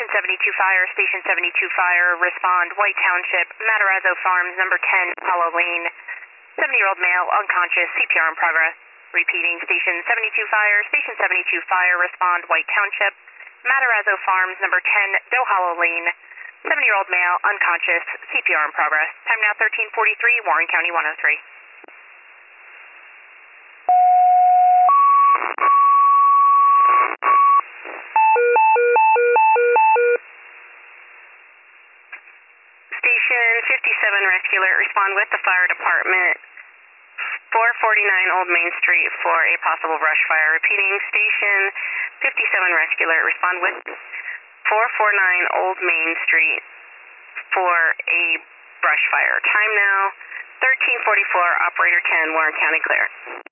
Station 72 Fire, Station 72 Fire, respond, White Township, Matarazzo Farms, number 10, Hollow Lane. 70-year-old male, unconscious, CPR in progress. Repeating, Station 72 Fire, Station 72 Fire, respond, White Township, Matarazzo Farms, number 10, Doe Hollow Lane. 70-year-old male, unconscious, CPR in progress. Time now 13:43, Warren County 103. Station 57 Rescue Alert, respond with the fire department. 449 Old Main Street for a possible brush fire. Repeating, Station 57 Rescue Alert, respond with 449 Old Main Street for a brush fire. Time now 13:44, Operator 10, Warren County clear.